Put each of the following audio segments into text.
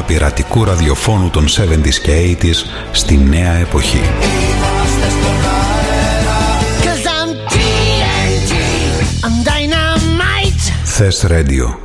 πειρατικού ραδιοφώνου των 70s και 80s στη νέα εποχή. Θες Radio.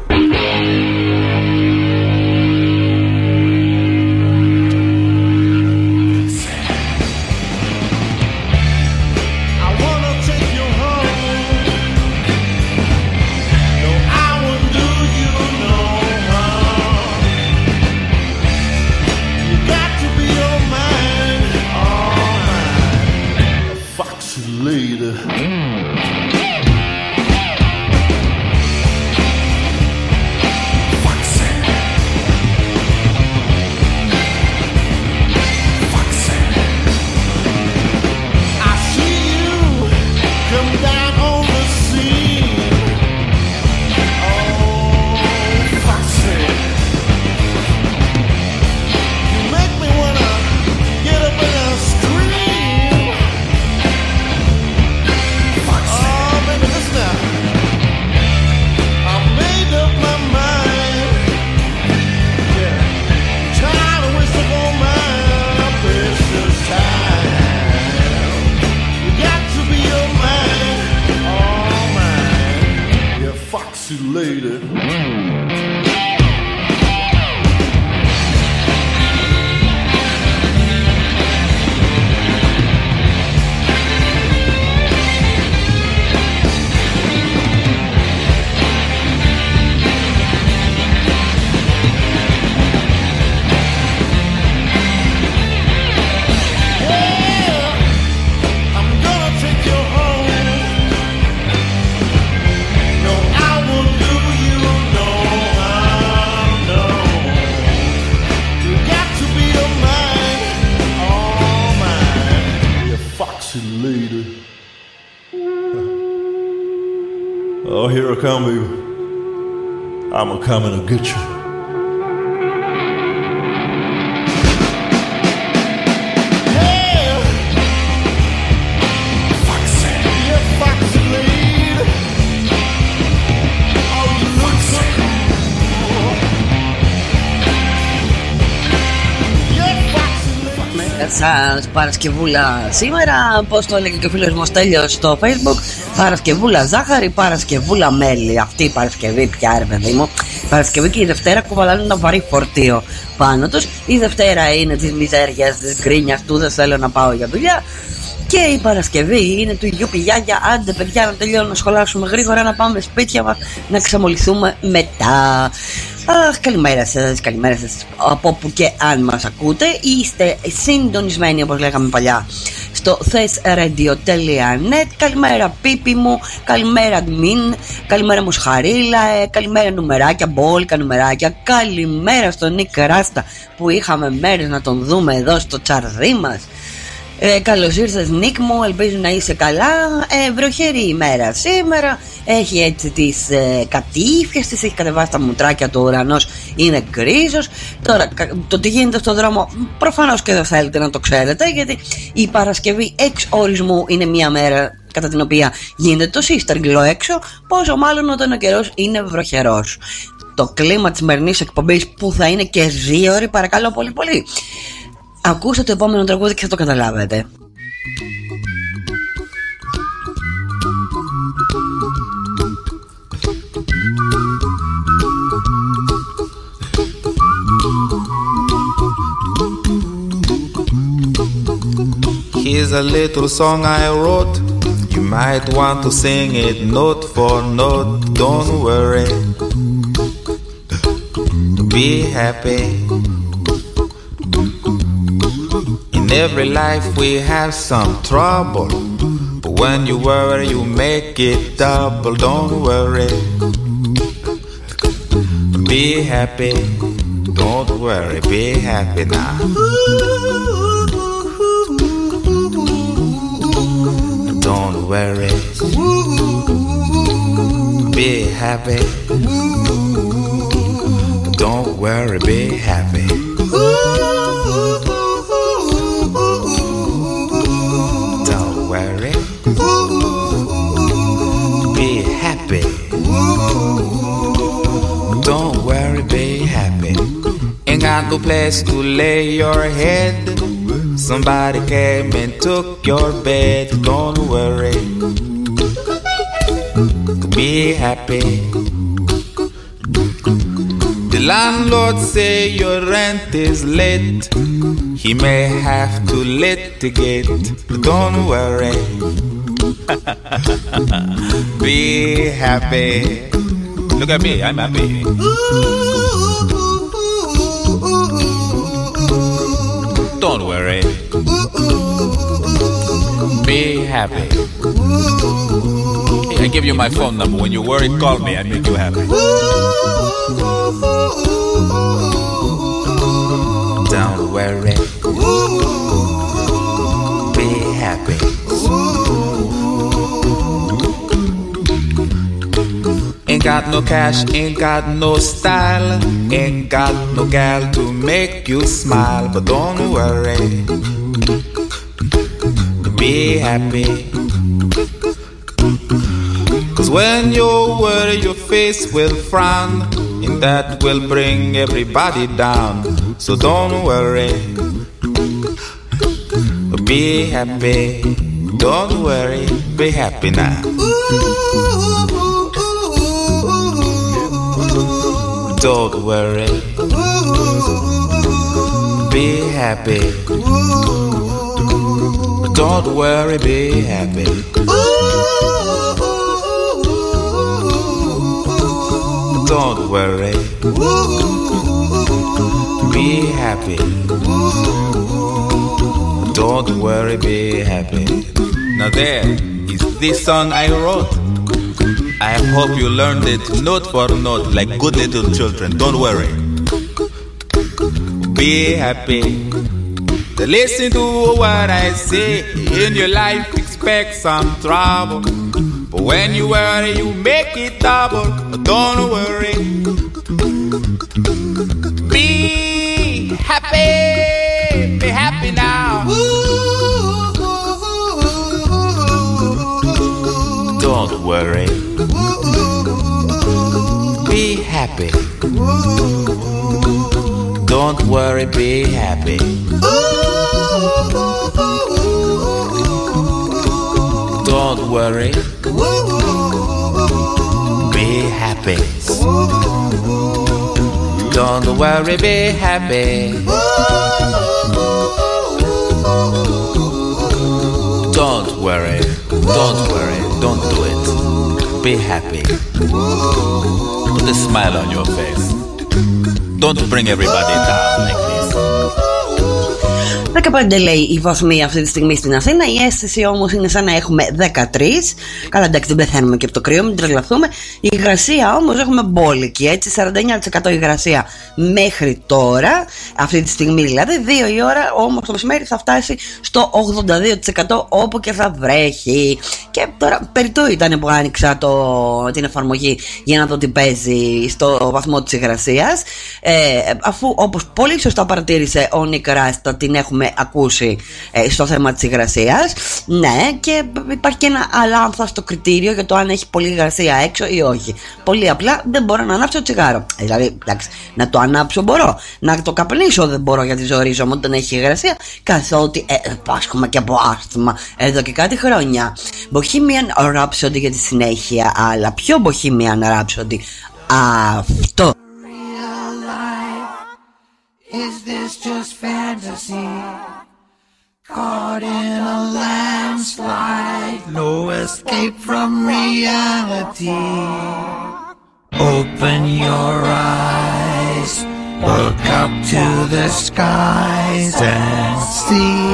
Oh, here I come, baby. I'm coming to get you. Σας Παρασκευούλα σήμερα, πώς το έλεγε και ο φίλος μου Στέλιος στο Facebook. Παρασκευούλα ζάχαρη, Παρασκευούλα μέλι. Αυτή η Παρασκευή πια, ρε παιδί μου. Παρασκευή και η Δευτέρα κουβαλάνε ένα βαρύ φορτίο πάνω τους. Η Δευτέρα είναι της μιζέριας, της γκρίνιας του δεν θέλω να πάω για δουλειά. Και η Παρασκευή είναι του γιούπι γιάγια. Άντε παιδιά να τελειώνουμε να σχολάσουμε γρήγορα, να πάμε σπίτια μας, να ξαμολυθούμε μετά. Αχ, καλημέρα σας από όπου και αν μας ακούτε. Είστε συντονισμένοι όπως λέγαμε παλιά στο thesradio.net. Καλημέρα Πίπη μου, καλημέρα Admin, καλημέρα Μουσχαρίλα, καλημέρα νουμεράκια, μπόλικα νουμεράκια. Καλημέρα στον Νίκ Ράστα που είχαμε μέρες να τον δούμε εδώ στο τσαρδί μας. Καλώς ήρθες Νίκ μου, ελπίζω να είσαι καλά. Βροχερή ημέρα σήμερα. Έχει έτσι τις κατήφιες της, έχει κατεβάσει τα μουτράκια του, ουρανός είναι γκρίζος. Τώρα το τι γίνεται στον δρόμο προφανώς και δεν θέλετε να το ξέρετε, γιατί η Παρασκευή εξ ορισμού είναι μια μέρα κατά την οποία γίνεται το σύσταγγλο έξω, πόσο μάλλον όταν ο καιρός είναι βροχερός. Το κλίμα της σημερινής εκπομπής που θα είναι και 2 ώρες, παρακαλώ πολύ πολύ. Ακούστε το επόμενο τραγούδι και θα το καταλάβετε. Here's a little song I wrote. You might want to sing it note for note. Don't worry, be happy. In every life we have some trouble, but when you worry you make it double. Don't worry, be happy. Don't worry, be happy now. Don't worry, be happy. Don't worry, be happy. Don't worry, be happy. Don't worry, be happy. Ain't got no place to lay your head. Somebody came and took your bed. Don't worry, be happy. The landlord say your rent is late. He may have to litigate. Don't worry, be happy. Look at me, I'm happy. Don't worry, be happy. Hey, I give you my phone number. When you worry, call me. I make you happy. Don't worry, be happy. Ain't got no cash, ain't got no style, ain't got no gal to make you smile. But don't worry, be happy. 'Cause when you worry, your face will frown, and that will bring everybody down. So don't worry, be happy. Don't worry, be happy now. Don't worry, be happy. Don't worry, be happy. Don't worry, be happy. Don't worry, be happy. Now there is this song I wrote. I hope you learned it note for note like good little children. Don't worry, be happy. Listen to what I say. In your life expect some trouble, but when you worry you make it double. Don't worry, be happy. Be happy now. Don't worry, be happy. Don't worry, be happy. Don't worry, be happy. Don't worry, be happy. Don't worry, don't worry, don't do it. Be happy. Put a smile on your face. Don't bring everybody down like this. 15 λέει η βαθμοί αυτή τη στιγμή στην Αθήνα. Η αίσθηση όμως είναι σαν να έχουμε 13. Καλά, εντάξει, δεν πεθαίνουμε και από το κρύο, μην τρελαθούμε. Η υγρασία όμως έχουμε μπόλικη, έτσι. 49% υγρασία μέχρι τώρα, αυτή τη στιγμή δηλαδή. 2 η ώρα όμως το μεσημέρι θα φτάσει στο 82% όπου και θα βρέχει. Και τώρα περιττό ήταν που άνοιξα την εφαρμογή για να δω τι παίζει στο βαθμό της υγρασίας. Αφού όπως πολύ σωστά παρατήρησε ο Νίκ Ράστα, την έχουμε ακούσει στο θέμα της υγρασίας. Ναι, και υπάρχει και ένα αλάνθαστο κριτήριο για το αν έχει πολλή υγρασία έξω ή όχι. Πολύ απλά δεν μπορώ να ανάψω τσιγάρο. Δηλαδή, εντάξει, να το ανάψω μπορώ, να το καπνίσω δεν μπορώ γιατί ζορίζομαι όταν έχει υγρασία, καθότι πάσχομαι και από άσθμα εδώ και κάτι χρόνια. Bohemian Rhapsody για τη συνέχεια, αλλά πιο Bohemian Rhapsody αυτό. Is this just fantasy? Caught in a landslide, no escape from reality. Open your eyes, look up to the skies and see.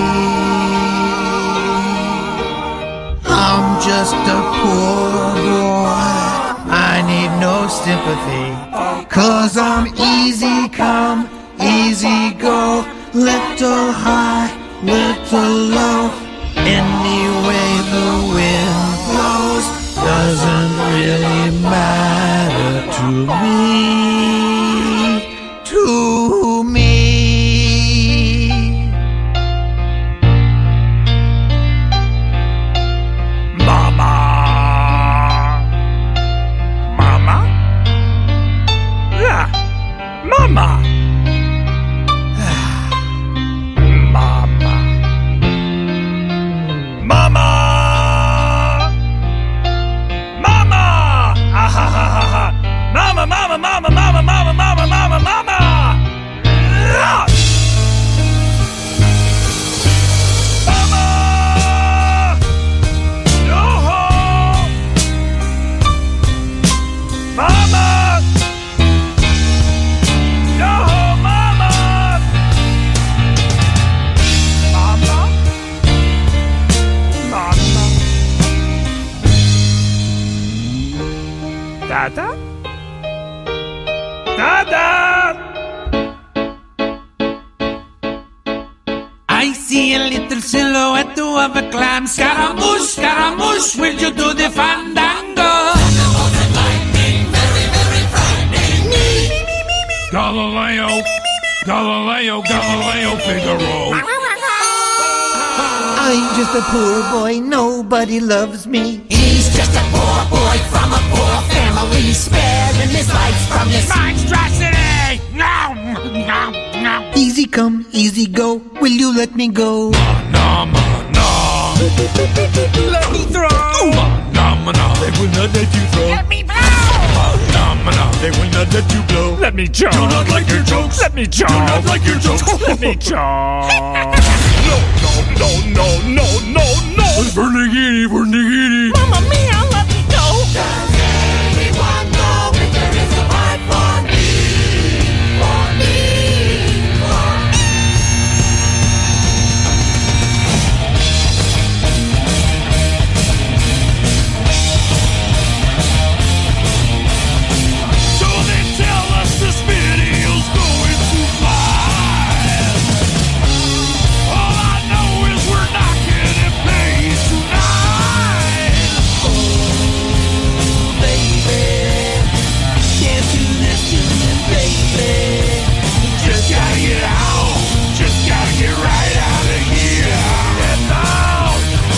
I'm just a poor boy, I need no sympathy, 'cause I'm easy come, easy go, little high, little low. Any way the wind blows doesn't really matter to me. To me. Mama. Mama? Yeah. Mama. Mama! No, Mama! Mama? Mama? Dada? Dada! I see a little silhouette of a clam. Scaramouche, Scaramouche, will you do the fandango? Galileo, Galileo, Galileo, Figaro. I'm just a poor boy, nobody loves me. He's just a poor boy from a poor family, sparing his life from this monstrosity. No, no, no. Easy come, easy go, will you let me go? No, no. Let me throw! No, no. They will not let you throw. Let me blow! No, no. They will not let you blow. Let me choke! Do not like your jokes. Let me choke! Do not like your jokes. Let me choke! No, no, no, no, no, no. Vernigini, Vernigini. Mamma mia, let me go! Does anyone know if there is a life for me? For me? For me? So they tell us this video's going too fast. All I know is we're not getting paid tonight. Oh, baby, can't do this to me, baby. Just gotta get out. Just gotta get right out of here. Get out.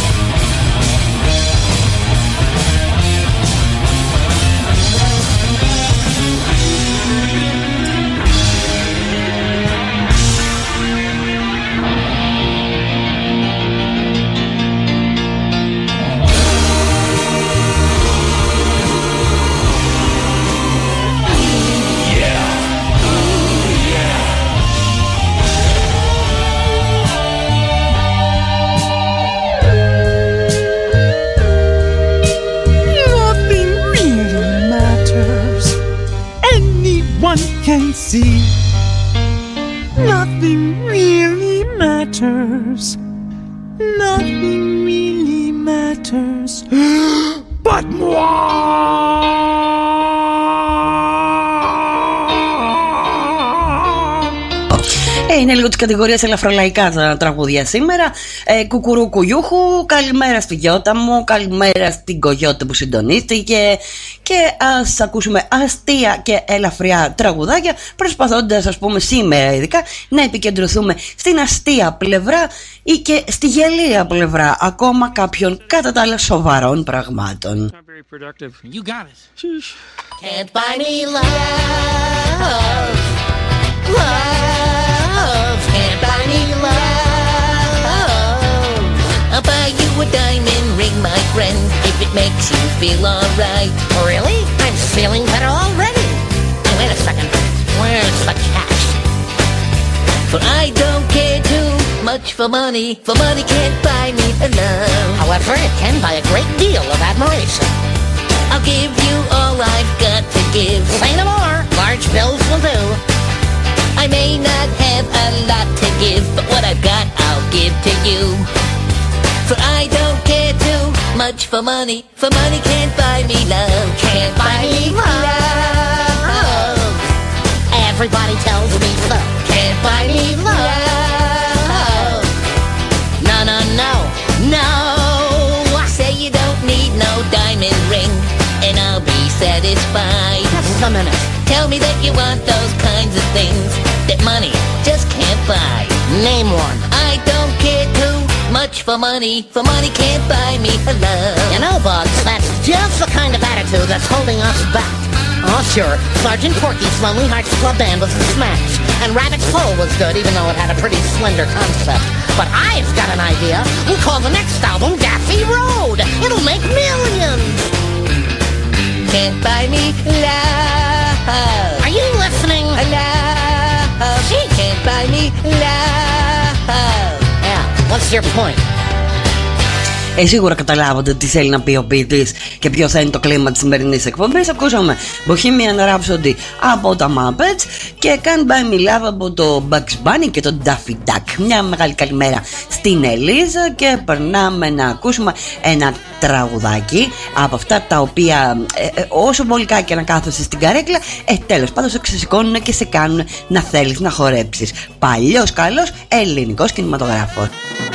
Nothing really matters. Anyone can see. Nothing really matters. Nothing really matters. But moi! Είναι λίγο τη κατηγορία ελαφρολαϊκά τα τραγούδια σήμερα. Κουκουρού κουγιούχου, καλημέρα στη Γιώτα μου, καλημέρα στην Κογιώτα που συντονίστηκε. Και ας ακούσουμε αστεία και ελαφριά τραγουδάκια, προσπαθώντας, ας πούμε, σήμερα ειδικά να επικεντρωθούμε στην αστεία πλευρά ή και στη γελία πλευρά ακόμα κάποιων κατά τα άλλα σοβαρών πραγμάτων. You got it. Can't buy me love. Love can't buy me love. I'll buy you a diamond ring, my friend, if it makes you feel alright. Really? I'm feeling better already. Hey, wait a second. Where's the cash? For I don't care too much for money. For money can't buy me love. However, it can buy a great deal of admiration. I'll give you all I've got to give. Say no more. Large bills will do. I may not have a lot to give, but what I've got I'll give to you. For I don't care too much for money. For money can't buy me love. Can't buy me love. Everybody tells me so. Can't buy me love. No, no, no, no. I say you don't need no diamond ring, and I'll be satisfied. Just a minute. Tell me that you want those kinds of things that money just can't buy. Name one. I don't care too much for money. For money can't buy me love. You know, Bugs, that's just the kind of attitude that's holding us back. Oh, sure, Sergeant Porky's Lonely Hearts Club Band was a smash, and Rabbit's Hole was good, even though it had a pretty slender concept. But I've got an idea. We'll call the next album Daffy Road. It'll make millions. Can't buy me love. Are you listening? Love. She can't buy me love. Yeah, what's your point? Σίγουρα καταλάβατε τι θέλει να πει ο ποιητής και ποιο θα είναι το κλίμα της σημερινής εκπομπής. Ακούσαμε Bohemian Rhapsody από τα Muppets και Can't Buy Me Love από το Bugs Bunny και το Daffy Duck. Μια μεγάλη καλημέρα στην Ελίζα και περνάμε να ακούσουμε ένα τραγουδάκι από αυτά τα οποία όσο βολικά και να κάθεσαι στην καρέκλα, τέλος πάντων σε ξεσηκώνουν και σε κάνουν να θέλεις να χορέψεις. Παλιός καλός ελληνικός κινηματογράφος.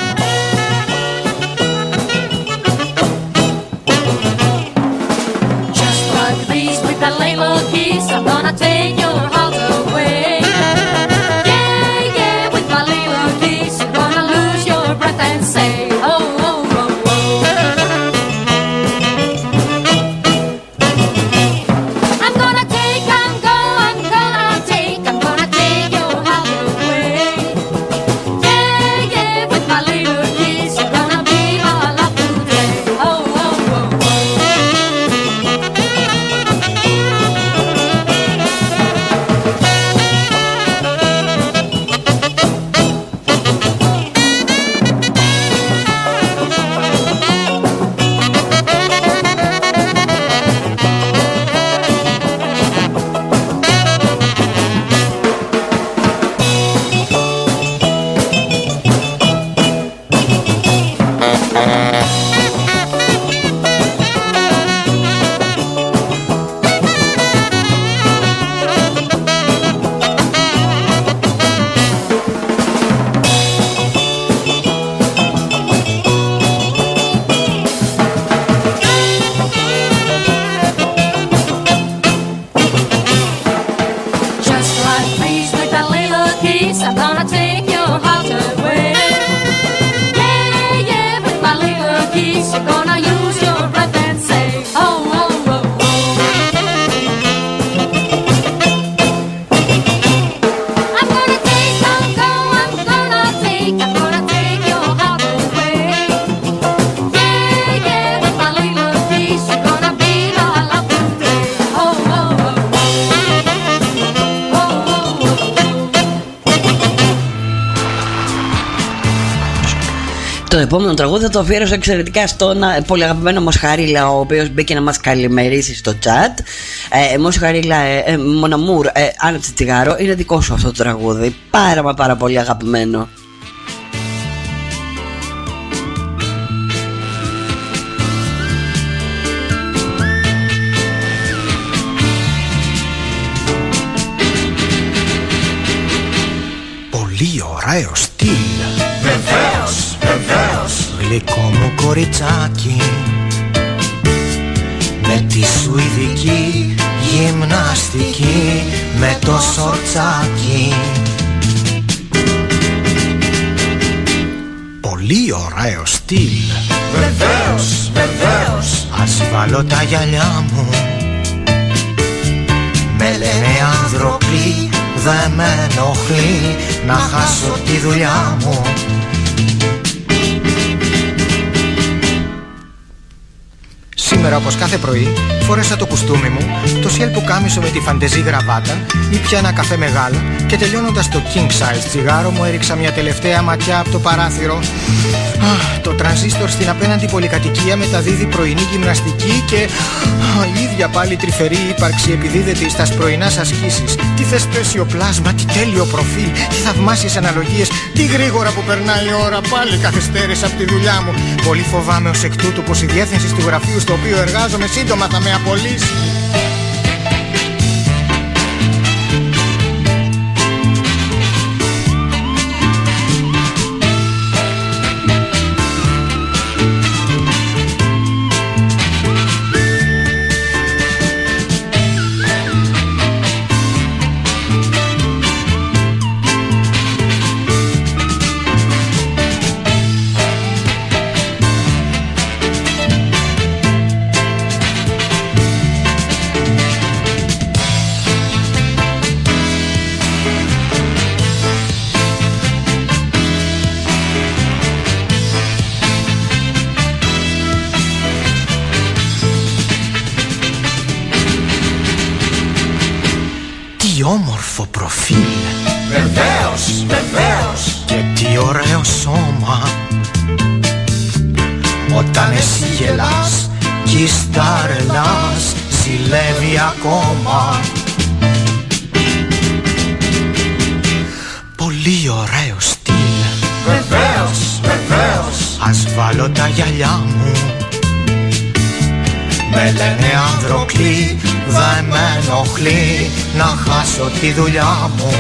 Το επόμενο τραγούδι θα το αφιέρωσα εξαιρετικά στον πολύ αγαπημένο Μοσχαρίλα, ο οποίος μπήκε να μας καλημερίσει στο chat. Μοσχαρίλα, Μοναμούρ, άναψε τσιγάρο. Είναι δικό σου αυτό το τραγούδι. Πάρα πολύ αγαπημένο. Πολύ ωραίο στυλ. Βεβαίως, βεβαίως. Γλυκό μου κοριτσάκι με τη σουηδική γυμναστική, με το σορτσάκι. Πολύ ωραίο στυλ. Βεβαίως, βεβαίως. Ας βάλω τα γυαλιά μου, με λένε ανθρωποί, δε με ενοχλεί να χάσω τη δουλειά μου. Σήμερα όπως κάθε πρωί φόρεσα το κουστούμι μου, το σιέλ πουκάμισο με τη φαντεζή γραβάτα, ήπια ένα καφέ μεγάλο και τελειώνοντας το king size τσιγάρο μου έριξα μια τελευταία ματιά από το παράθυρο. Το τρανζίστορ στην απέναντι πολυκατοικία μεταδίδει πρωινή γυμναστική και η ίδια πάλι τρυφερή ύπαρξη επιδίδεται στα πρωινάς ασκήσεις. Τι θεσπέσιο πλάσμα, τι τέλειο προφίλ, τι θαυμάσιες αναλογίες, τι γρήγορα που περνάει η ώρα, πάλι καθυστέρησα από τη δουλειά μου. Πολύ φοβάμαι ως εκ τούτου πως η διεύθυνση του γραφείου στο οποίο εργάζομαι σύντομα θα με απολύσει. Όμορφο προφίλ. Βεβαίως, βεβαίως. Και τι ωραίο σώμα. Όταν εσύ γελάς κι η σταρελάς ζηλεύει ακόμα. Πολύ ωραίο στυλ. Βεβαίως, βεβαίως. Ας βάλω τα γυαλιά μου. Με λένε Ανδροκλή, δεν με ενοχλεί να χάσω τη δουλειά μου.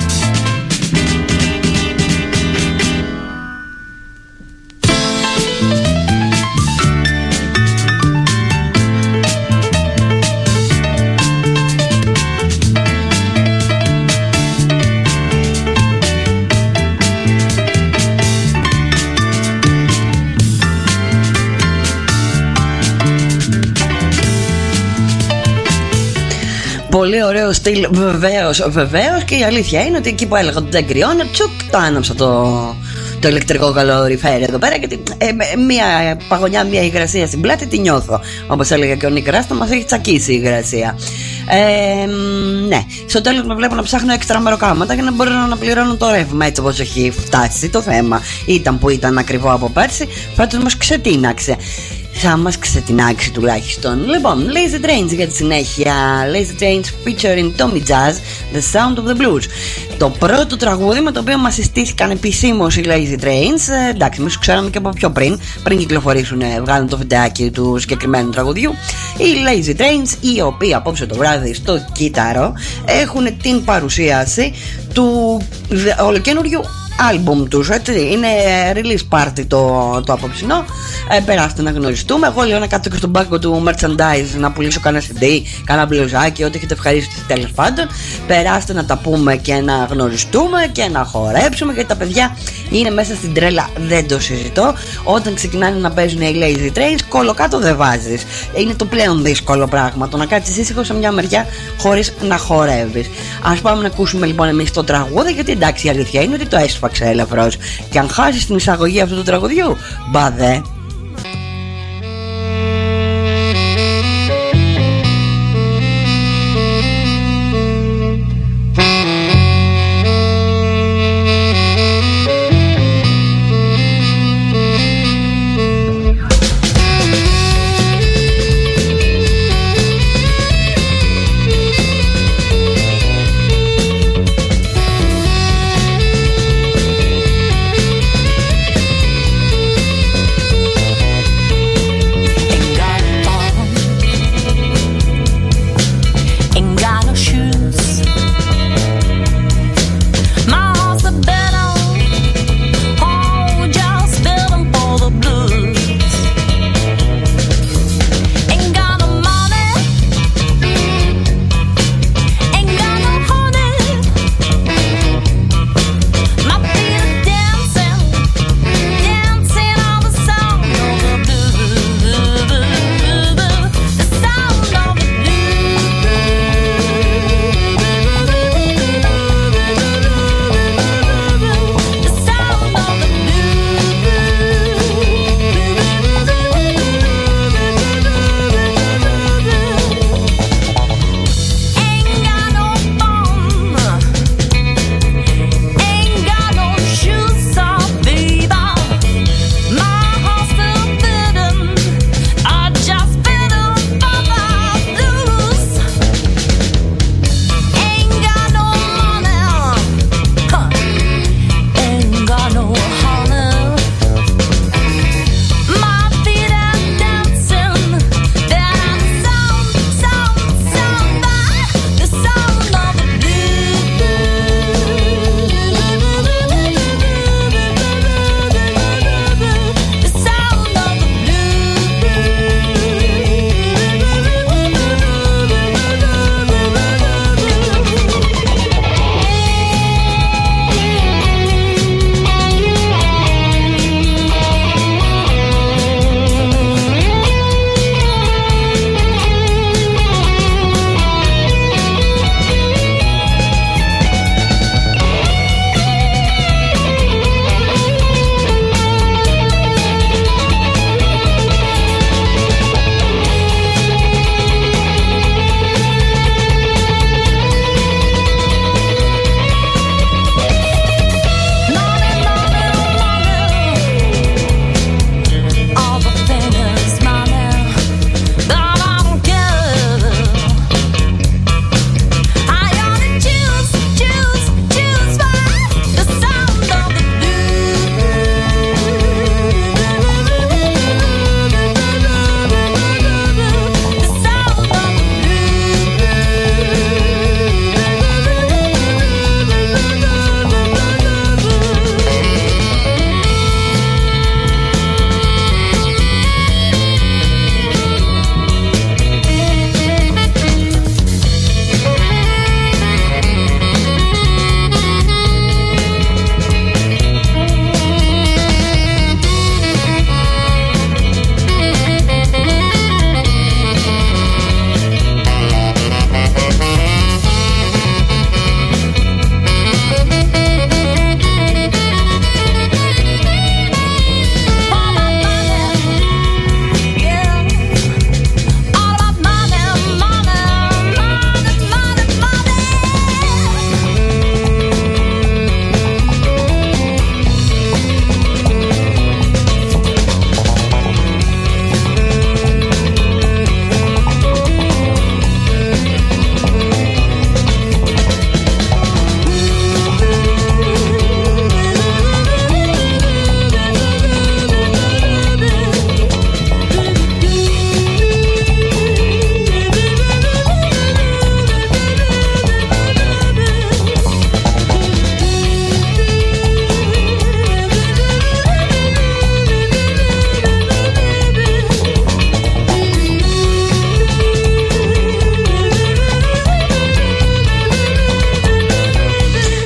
Πολύ ωραίο στυλ, βεβαίως. Και η αλήθεια είναι ότι εκεί που έλεγα ότι δεν κρυώνω, τσουκ, το άναψα το ηλεκτρικό καλοριφέρ εδώ πέρα. Γιατί μία παγωνιά, μία υγρασία στην πλάτη τη νιώθω. Όπως έλεγε και ο Νίκ Ράστο, μας έχει τσακίσει η υγρασία. Ναι, στο τέλος με βλέπω να ψάχνω έξτρα μεροκάματα για να μπορώ να πληρώνω το ρεύμα έτσι όπως έχει φτάσει το θέμα. Ήταν που ήταν ακριβό από πέρσι, φέτος μας ξετίναξε. Θα μας ξετινάξει τουλάχιστον. Λοιπόν, Lazy Trains για τη συνέχεια. Lazy Trains featuring Tommy Jazz, The Sound of the Blues. Το πρώτο τραγούδι με το οποίο μας συστήθηκαν επισήμως οι Lazy Trains. Εντάξει, εμείς ξέραμε και από πιο πριν κυκλοφορήσουν, βγάλουν το βιντεάκι του συγκεκριμένου τραγουδιού. Οι Lazy Trains, οι οποίοι απόψε το βράδυ στο κύτταρο έχουν την παρουσίαση του ολοκένουργιου άλμπουμ τους, έτσι. Είναι release party το απόψινό. Περάστε να γνωριστούμε. Εγώ λέω να κάτσω και στον πάγκο του merchandise να πουλήσω κανένα CD, κανένα μπλουζάκι, ό,τι έχετε ευχαρίστηση τέλος πάντων. Περάστε να τα πούμε και να γνωριστούμε και να χορέψουμε, γιατί τα παιδιά είναι μέσα στην τρέλα, δεν το συζητώ. Όταν ξεκινάνε να παίζουν οι Lazy Trains, κολοκάτω δεν βάζεις. Είναι το πλέον δύσκολο πράγμα το να κάτσεις ήσυχο σε μια μεριά χωρίς να χορεύεις. Ας πάμε να ακούσουμε λοιπόν εμείς το τραγούδι, γιατί εντάξει η αλήθεια είναι ότι το έσφαξε ελαφρώς. Και αν χάσεις την εισαγωγή αυτού του τραγουδιού, μπαδέ.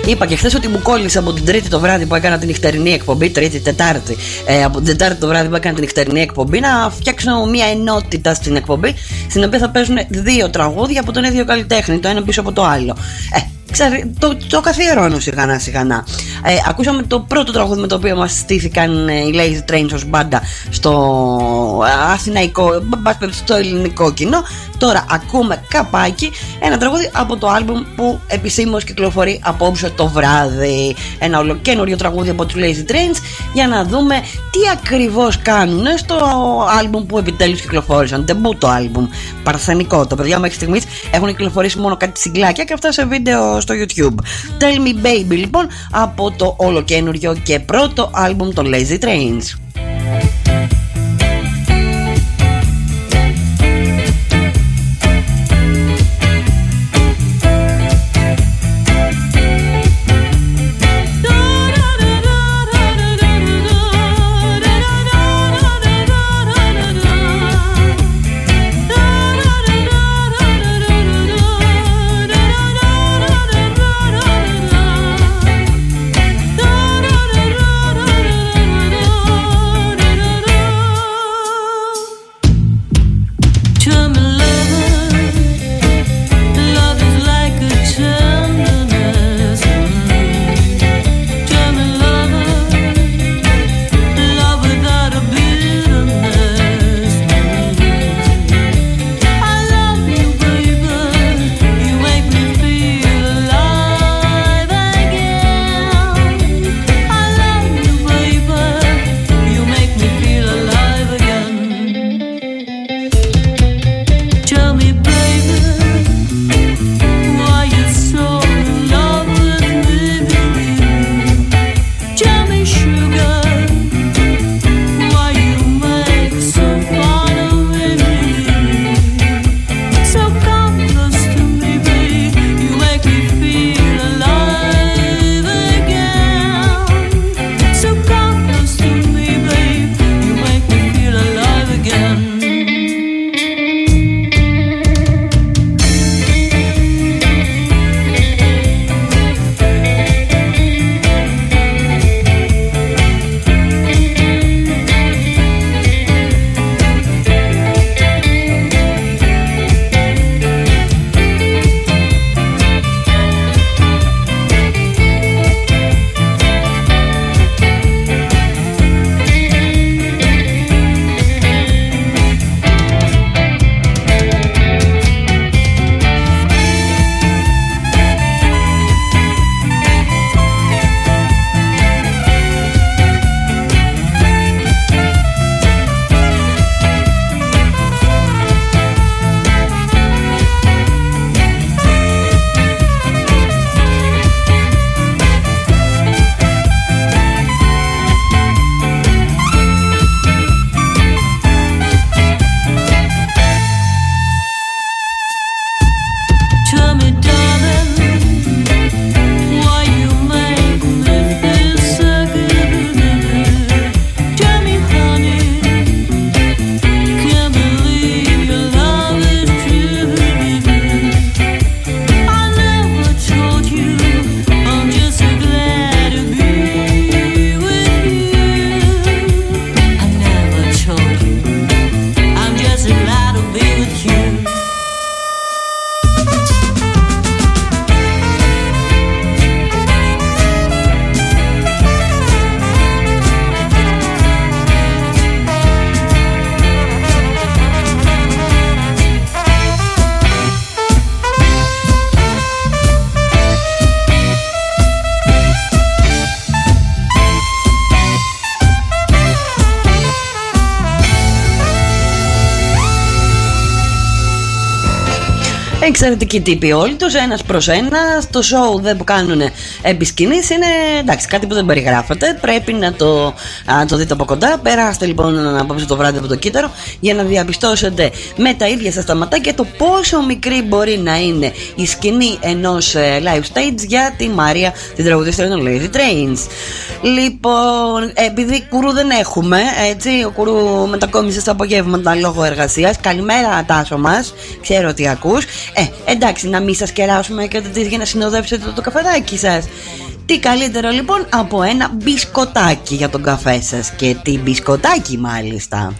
Είπα και χθες ότι μου κόλλησε από την Τρίτη το βράδυ που έκανα την νυχτερινή εκπομπή, Τρίτη, Τετάρτη, από την Τετάρτη το βράδυ που έκανα την νυχτερινή εκπομπή, να φτιάξω μια ενότητα στην εκπομπή, στην οποία θα παίζουν 2 τραγούδια από τον ίδιο καλλιτέχνη, το ένα πίσω από το άλλο. Το καθιερώνω σιγανά σιγανά. Ακούσαμε το πρώτο τραγούδι με το οποίο μας στήθηκαν οι Lazy Trains ως μπάντα στο αθηναϊκό, στο ελληνικό κοινό. Τώρα ακούμε καπάκι, ένα τραγούδι από το άλμπουμ που επισήμως κυκλοφορεί απόψε το βράδυ. Ένα ολοκένουργιο τραγούδι από τους Lazy Trains, για να δούμε τι ακριβώς κάνουν στο άλμπουμ που επιτέλους κυκλοφόρησαν. Ντεμπούτο άλμπουμ, παρθενικό. Το παιδιά μέχρι στιγμής έχουν κυκλοφορήσει μόνο κάτι συγκλάκια και αυτά σε βίντεο στο YouTube. Tell Me Baby λοιπόν, από το ολοκένουργιο και πρώτο άλμπουμ των Lazy Trains. Εξαιρετικοί τύποι όλοι τους, ένας προς ένα. Το show δεν που κάνουν επί σκηνής είναι εντάξει, κάτι που δεν περιγράφεται. Πρέπει να το δείτε από κοντά. Περάστε λοιπόν απόψε το βράδυ από το κύτταρο για να διαπιστώσετε με τα ίδια σας τα ματάκια το πόσο μικρή μπορεί να είναι η σκηνή ενός live stage για τη Μαρία, την τραγουδίστρια των Lazy Trains. Λοιπόν, επειδή κουρού δεν έχουμε, έτσι, ο κουρού μετακόμισε στα απογεύματα λόγω εργασίας. Καλημέρα Τάσο μας, ξέρω ότι ακούς. Εντάξει, να μην σας κεράσουμε και το για να συνοδεύσετε το καφεδάκι σας. Τι καλύτερο λοιπόν από ένα μπισκοτάκι για τον καφέ σας. Και τι μπισκοτάκι μάλιστα.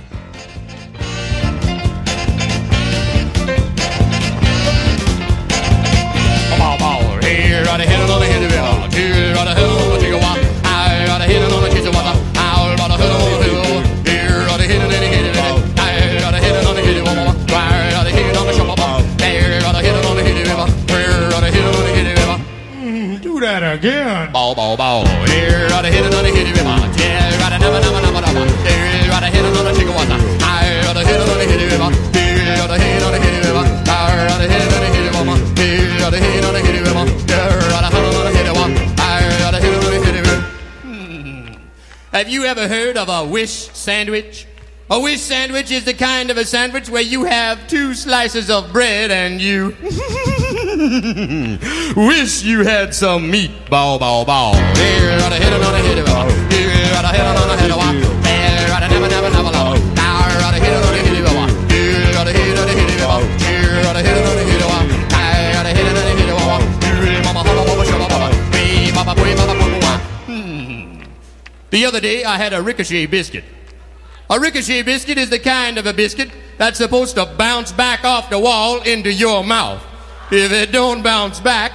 Again. Bow, bow, bow. Here, right hit it on the hitty river. Yeah, right, never, never, never, never. Here, right hit it on the chicken water. I right hit it on the hitty river. Here, right hit it on the hitty river. I right hit it on the hitty river. Here, right hit it on the hitty river. Yeah, right hit it on the hitty river. I right hit it on the hitty river. Have you ever heard of a wish sandwich? A wish sandwich is the kind of a sandwich where you have 2 slices of bread and you wish you had some meat. Bow, bow, bow. Here, right hit it on the hitty river. Here, right hit it on the hitty river. Here, right never, never, never, never. Now, right hit it on the hitty river. Here, right hit it on the hitty river. Here, right hit it on the hitty river. Here, right hit it on the hitty river. Here, mama, mama, mama, shabba, baba. Wee, baba, wee, baba, baba, baba. The other day, I had a ricochet biscuit. A ricochet biscuit is the kind of a biscuit that's supposed to bounce back off the wall into your mouth. If it don't bounce back,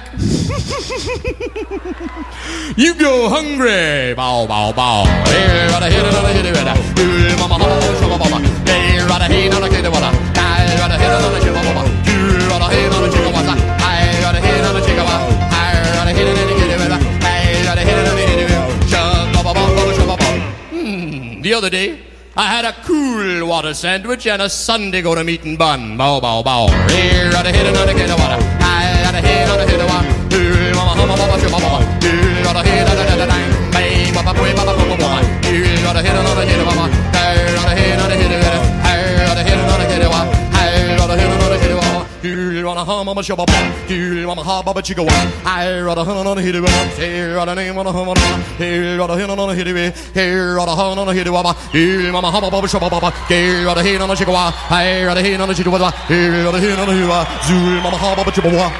you go hungry. Bow, bow, bow. Here, right hit it on the hitty river. Here, mama, mama, shabba, baba. Here, right hit it on the hitty river. Here, right hit it on the shabba, baba. Here, right hit it on the chicken water. Here, right hit it on the chicken water. Here, right hit it in the hitty river. Here, right hit it on the hitty river. Shabba, baba, baba, shabba, baba. The other day, I had a cool water sandwich and a Sunday go to meeting bun. Bow, bow, bow. Here, right hit it on the kitty water. I had a hit on the hitty water. Here, mama, mama, mama, shabba, baba. Here, right hit on the hitty water. Hey, baba, boy, baba, baba, baba. Here, right hit on the hitty water. Here, right hit on the hitty water. Here, right hit on the hitty water. Here, right hit on the hitty water. Here, right ha, mama, shabba, baba. Here, mama, ha, baba, chicka, water. Here, right hit on the hitty water. Here, right name on the hum, here, right hit on the hitty water. Here, right ha, on the hitty water. Here, mama, ha, baba, shabba, baba. Here, right hit on the chicka, water. Here, right hit on the chicka, water. Here, right hit on the hitty water. Here, mama, ha, baba, chicka, water.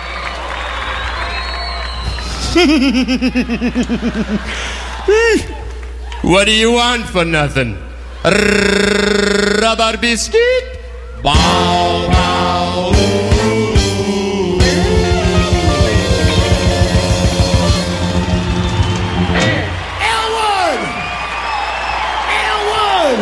What do you want for nothing? Rubber biscuit? Bow, bow. Elwood! Elwood!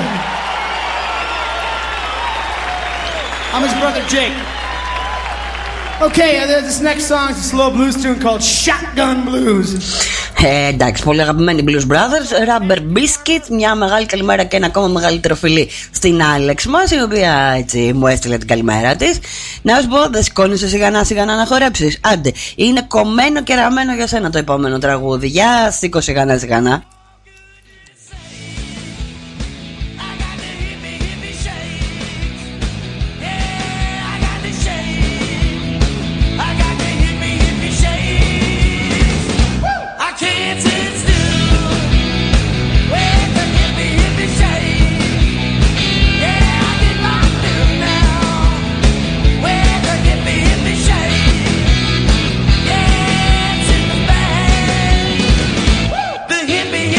I'm his brother Jake. Okay, this next song is a slow blues tune called Shotgun Blues. Εντάξει, πολύ αγαπημένοι Blues Brothers, Rubber Biscuit. Μια μεγάλη καλημέρα και ένα ακόμα μεγαλύτερο φιλί στην Άλεξ μας, η οποία έτσι μου έστειλε την καλημέρα της. Να σου πω, δεν σηκώνεσαι σιγανά σιγανά να χορέψεις? Άντε, είναι κομμένο και ραμμένο για σένα το επόμενο τραγούδι. Για σήκω σιγανά σιγανά. Hit me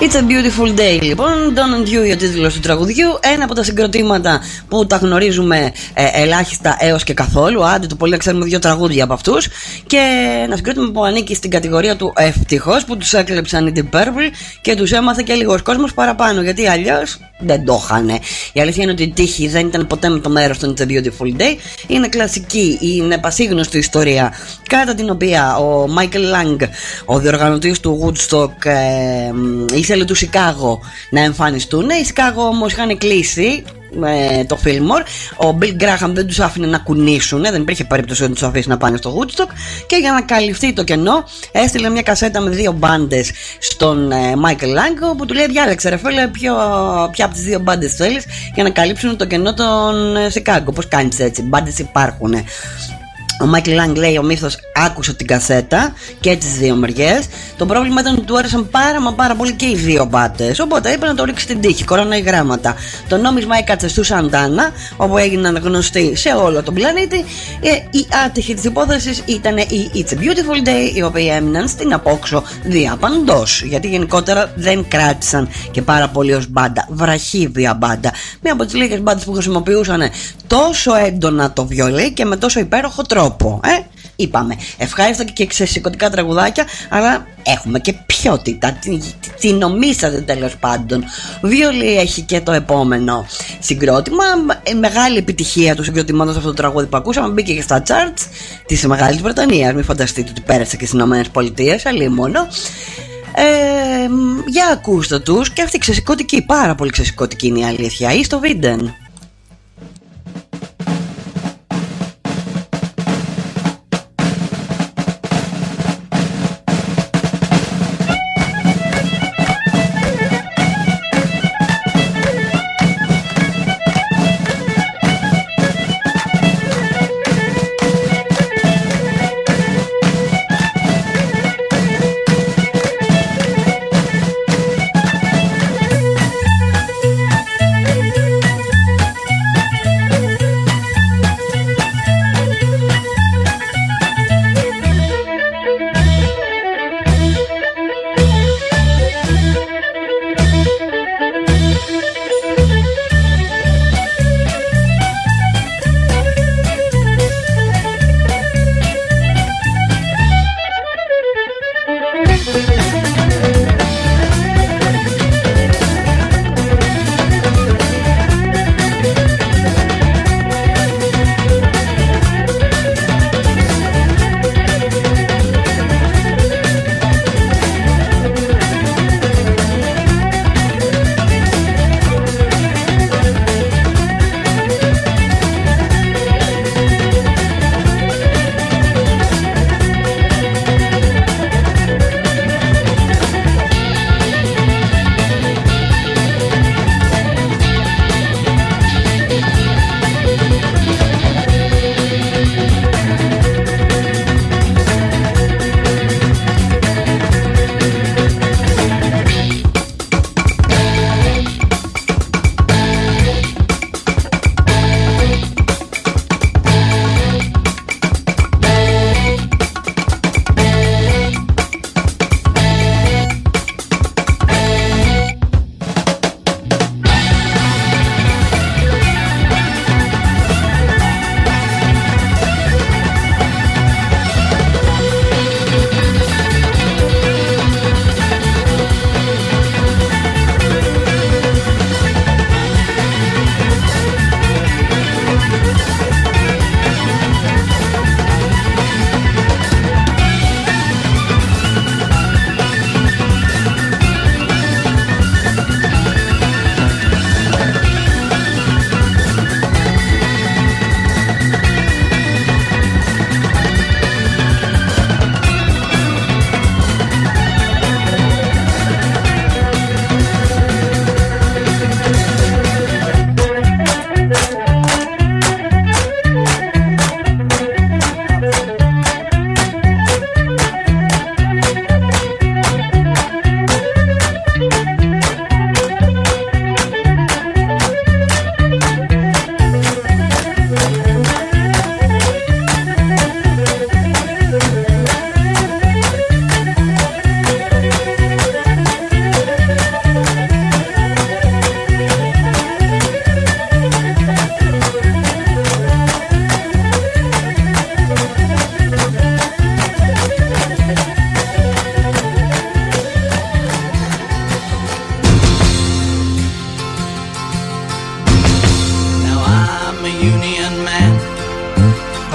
It's a beautiful day, λοιπόν. Don't and you, ο τίτλος του τραγουδιού. Ένα από τα συγκροτήματα που τα γνωρίζουμε ελάχιστα έως και καθόλου. Άντε το πολύ να ξέρουμε 2 τραγούδια από αυτούς. Και ένα συγκρότημα που ανήκει στην κατηγορία του ευτυχώς, που τους έκλεψαν οι Deep Purple και τους έμαθε και λίγος κόσμος παραπάνω. Γιατί αλλιώς δεν το είχανε. Η αλήθεια είναι ότι η τύχη δεν ήταν ποτέ με το μέρος του It's a beautiful day. Είναι κλασική, είναι πασίγνωστη ιστορία, κατά την οποία ο Michael Lang, ο διοργανωτής του Woodstock, ήθελε του Σικάγο να εμφανιστούν. Οι Σικάγο όμως είχαν κλείσει το Fillmore. Ο Bill Graham δεν τους άφηνε να κουνήσουν, δεν υπήρχε περίπτωση να τους αφήσει να πάνε στο Woodstock. Και για να καλυφθεί το κενό, έστειλε μια κασέτα με 2 μπάντες στον Michael Lang, που του λέει: διάλεξε ρε φίλε, ποια από τις 2 μπάντες θέλεις για να καλύψουν το κενό των Σικάγο. Πώς κάνεις έτσι, μπάντες υπάρχουν. Ο Michael Lang, λέει ο μύθος, άκουσε την κασέτα και τις 2 μεριές. Το πρόβλημα ήταν ότι του άρεσαν πάρα πολύ και οι 2 μπάτες. Οπότε είπε να το ρίξει στην τύχη, κορώνα ή γράμματα. Το νόμισμα έκατσε στου Σαντάνα, όπου έγιναν γνωστοί σε όλο τον πλανήτη. Η άτυχη της υπόθεσης ήταν η It's a Beautiful Day, οι οποίοι έμειναν στην απόξω διαπαντός. Γιατί γενικότερα δεν κράτησαν και πάρα πολύ ως μπάντα, βραχύβια μπάντα. Μία από τις λίγες μπάντες που χρησιμοποιούσαν τόσο έντονα το βιολί και με τόσο υπέροχο τρόπο. Είπαμε, ευχάριστα και ξεσηκωτικά τραγουδάκια, αλλά έχουμε και ποιότητα. Τι νομίσατε τέλος πάντων. Βιολί έχει και το επόμενο συγκρότημα. Μεγάλη επιτυχία του συγκροτήματος αυτό το τραγούδι που ακούσαμε. Μπήκε και στα charts της Μεγάλης Βρετανίας. Μην φανταστείτε ότι πέρασε και στις Ηνωμένες Πολιτείες, αλλή μόνο. Για ακούστε τους. Και αυτή ξεσηκωτική, πάρα πολύ ξεσηκωτική είναι η αλήθεια. Ή στο Βίντεν.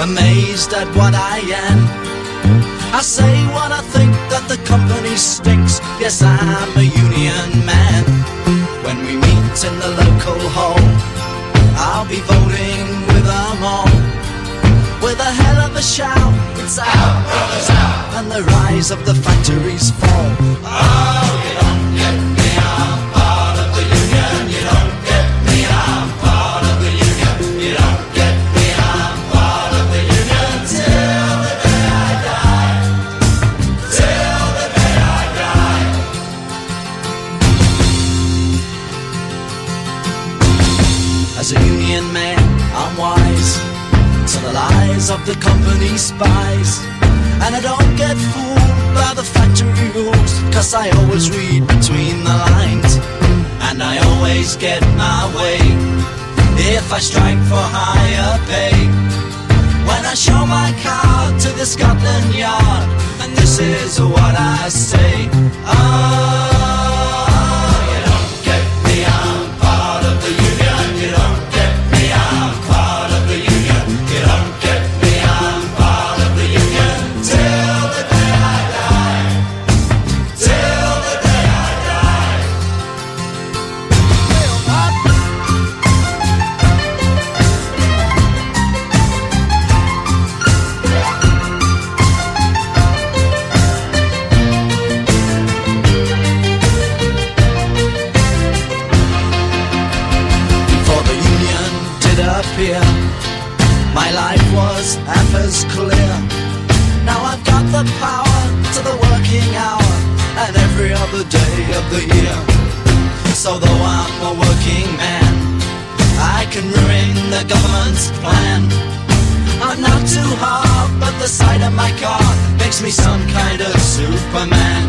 amazed at what I am. I say what I think, that the company stinks. Yes, I'm a union man. When we meet in the local hall, I'll be voting with them all. With a hell of a shout, it's out, brothers, out. And the rise of the factories fall. Oh, you don't get me, I'm part of the union. You don't get me, I'm part of the union. You don't get me, I'm part of the union. Till the day I die. Till the day I die. As a union man, I'm wise to the lies of the company spies. And I don't get fooled by the factory rules, 'cause I always read between the lines. And I always get my way if I strike for higher pay. When I show my card to the Scotland Yard, and this is what I say. Oh, you don't get me, I'm part of the union. You don't get me, I'm part of the union. You don't get me, I'm part of the union. Till the day I die. Till the day I die. Before the union did appear, my life was half as clear. Now I've got the power to the working hour and every other day of the year. So though I'm a working man, I can ruin the government's plan. I'm not too hard, but the sight of my car makes me some kind of Superman.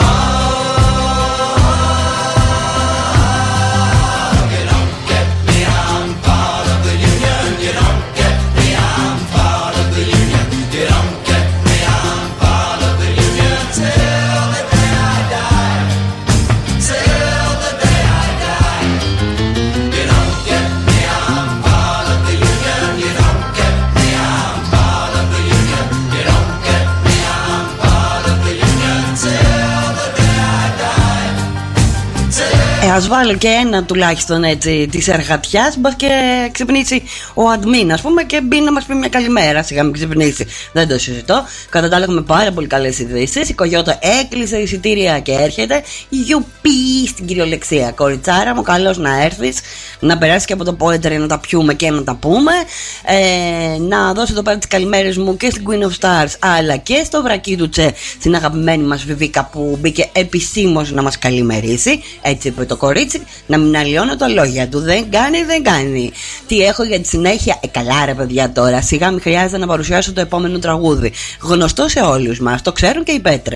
You don't get me, I'm part of the union. You don't get me, I'm part of the union. You don't get me, I'm part of the union. Till the day I die. Till the day I die. You don't get me, I'm part of the union. You don't get me, I'm part of the union. You don't get me, I'm part of the union. Till the day I die. Ας βάλω και ένα τουλάχιστον έτσι της εργατιάς, μπας και ξυπνήσει ο admin, ας πούμε, και μπει να μας πει μια καλημέρα. Σιγά μην ξυπνήσει, δεν το συζητώ. Κατά τα άλλα έχουμε πάρα πολύ καλές ειδήσεις. Η Κογιώτο έκλεισε εισιτήρια και έρχεται. Γιουπί στην κυριολεξία. Κοριτσάρα μου, καλώς να έρθεις, να περάσεις και από το poetry να τα πιούμε και να τα πούμε. Να δώσω εδώ πέρα τις καλημέρες μου και στην Queen of Stars, αλλά και στο βρακί του Τσε, στην αγαπημένη μας Βιβίκα που μπήκε επισήμως να μας καλημερίσει. Έτσι είπε το κορίτσι, να μην αλλοιώνω τα λόγια του. Δεν κάνει, δεν κάνει. Τι έχω για τη συνέχεια? Καλά ρε παιδιά τώρα. Σιγά μην χρειάζεται να παρουσιάσω το επόμενο τραγούδι. Γνωστό σε όλους μας, το ξέρουν και οι Πέτρε.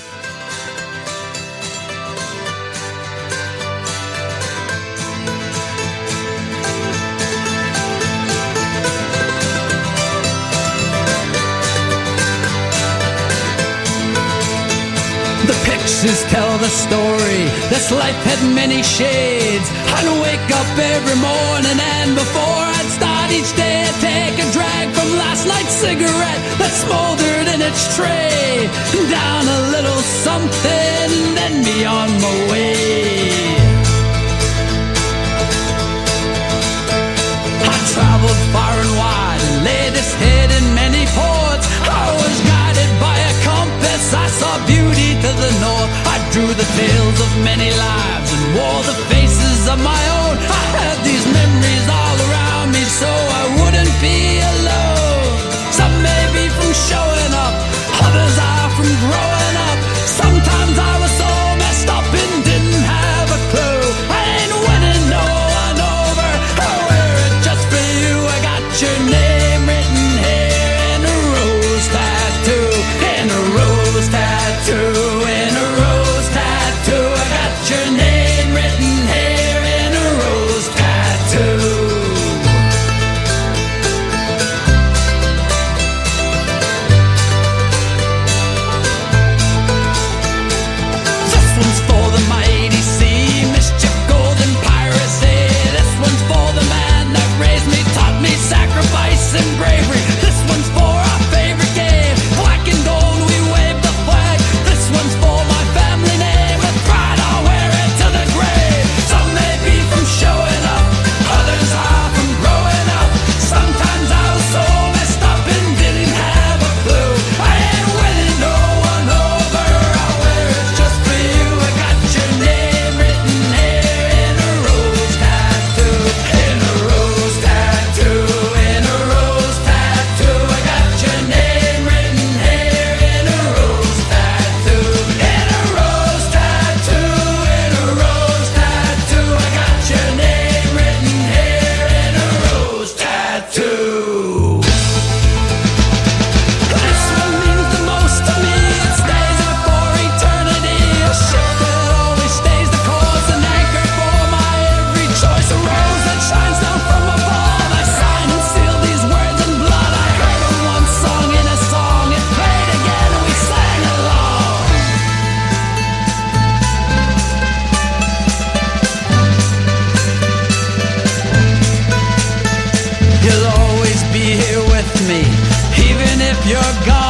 Tell the story, this life had many shades. I'd wake up every morning and before I'd start each day I'd take a drag from last night's cigarette that smoldered in its tray. Down a little something, then be on my way. I traveled far and wide and laid this head in many ports. I was guided by a compass, I saw beauty to the north. I drew the tales of many lives and wore the faces of my own. I had these memories all around me so I wouldn't be alone. Some may be from showing up, others are from growing up. Sometimes I was so messed up and didn't have a clue. I ain't winning no one over, I wear it just for you. I got your name written here in a rose tattoo, in a rose tattoo, in a rose tattoo. I got your name written here in a rose tattoo. you're gone.